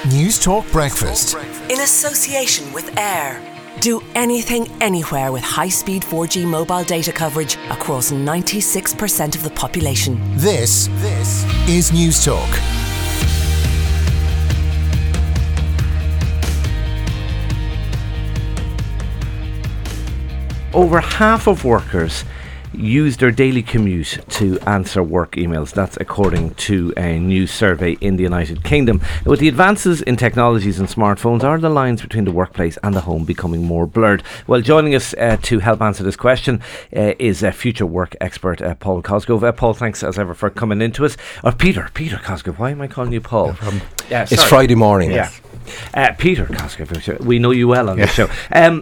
News Talk Breakfast. In association with Air. Do anything, anywhere with high-speed 4G mobile data coverage across 96% of the population. This is News Talk. Over half of workers use their daily commute to answer work emails. That's according to a new survey in the United Kingdom. With the advances in technologies and smartphones, are the lines between the workplace and the home becoming more blurred? Well, joining us to help answer this question is a future work expert, Paul Cosgrove. Paul, thanks as ever for coming into us. Peter Cosgrove. Why am I calling you Paul? No problem. It's Friday morning. Yeah. Peter Cosgrove. We know you well on this show.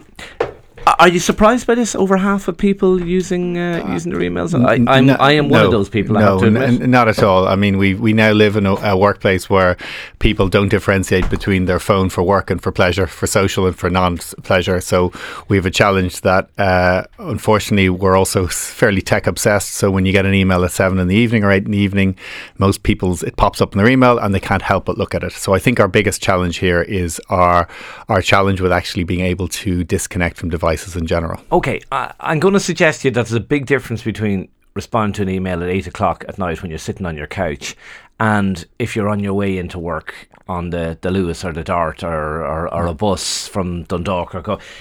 Are you surprised by this? Over half of people using their emails. I am one of those people. I have to admit. Not at all. I mean, we now live in a workplace where people don't differentiate between their phone for work and for pleasure, for social and for non-pleasure. So we have a challenge that, unfortunately, we're also fairly tech obsessed. So when you get an email at 7 in the evening or 8 in the evening, most people's it pops up in their email and they can't help but look at it. So I think our biggest challenge here is our challenge with actually being able to disconnect from devices in general. Okay, I'm going to suggest to you that there's a big difference between responding to an email at 8 o'clock at night when you're sitting on your couch and if you're on your way into work on the Luas or the Dart or a bus from Dundalk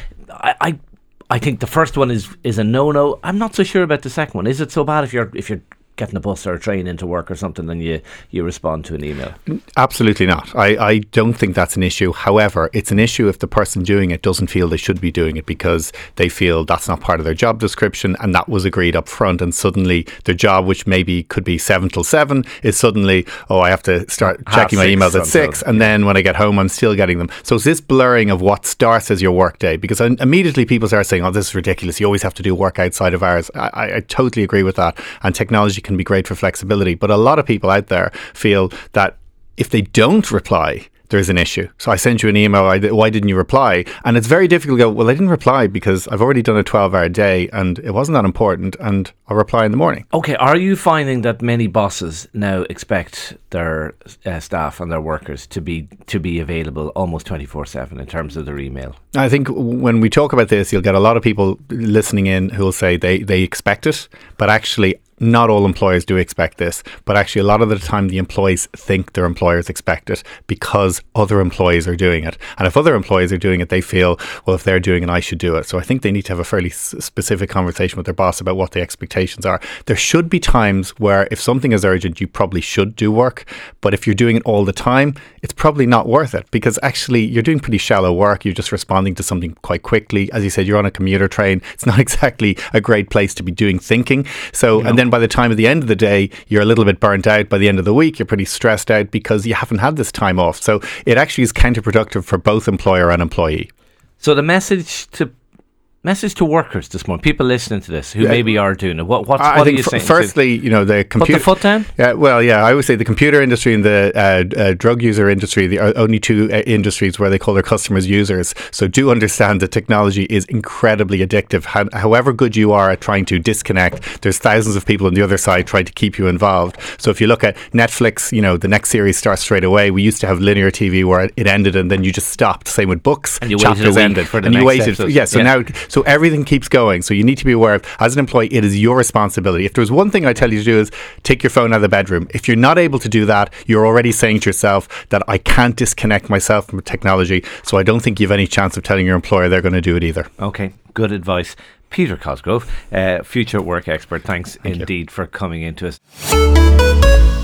I think the first one is a no-no. I'm not so sure about the second one. Is it so bad if you're getting a bus or a train into work or something and you respond to an email? Absolutely not. I don't think that's an issue. However, it's an issue if the person doing it doesn't feel they should be doing it because they feel that's not part of their job description and that was agreed up front, and suddenly their job, which maybe could be 7 till 7, is suddenly, I have to start checking my emails at 6 and then when I get home I'm still getting them. So it's this blurring of what starts as your work day, because immediately people start saying, this is ridiculous, you always have to do work outside of hours. I totally agree with that, and technology can be great for flexibility, but a lot of people out there feel that if they don't reply, there's an issue. So I sent you an email, why didn't you reply? And it's very difficult to go, well, I didn't reply because I've already done a 12-hour day and it wasn't that important, and I'll reply in the morning. Okay, are you finding that many bosses now expect their staff and their workers to be available almost 24/7 in terms of their email? I think when we talk about this, you'll get a lot of people listening in who will say they expect it, but actually not all employers do expect this, but actually a lot of the time the employees think their employers expect it because other employees are doing it. And if other employees are doing it, they feel, well, if they're doing it, I should do it. So I think they need to have a fairly specific conversation with their boss about what the expectations are. There should be times where if something is urgent, you probably should do work. But if you're doing it all the time, it's probably not worth it, because actually you're doing pretty shallow work. You're just responding to something quite quickly. As you said, you're on a commuter train. It's not exactly a great place to be doing thinking. So, and then by the time at the end of the day, you're a little bit burnt out. By the end of the week, you're pretty stressed out because you haven't had this time off. So it actually is counterproductive for both employer and employee. So the message to workers this morning, people listening to this who maybe are doing it, what are you saying? Firstly, the computer. Put the foot down? I would say the computer industry and the drug user industry are only two industries where they call their customers users. So do understand that technology is incredibly addictive. However good you are at trying to disconnect, there's thousands of people on the other side trying to keep you involved. So if you look at Netflix, the next series starts straight away. We used to have linear TV where it ended and then you just stopped. Same with books. And you waited a week for the next episode. So everything keeps going. So you need to be aware of, as an employee, it is your responsibility. If there's one thing I tell you to do is take your phone out of the bedroom. If you're not able to do that, you're already saying to yourself that I can't disconnect myself from technology. So I don't think you have any chance of telling your employer they're going to do it either. Okay, good advice. Peter Cosgrove, future work expert, thank indeed you for coming into us.